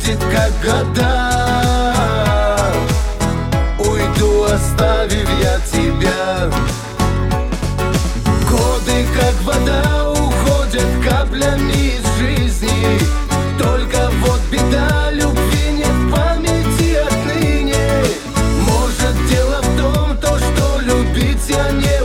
уходит как года. Уйду, оставив я тебя. Годы как вода уходят каплями из жизни. Только вот беда, любви нет в памяти отныне. Может, дело в том, то, что любить я не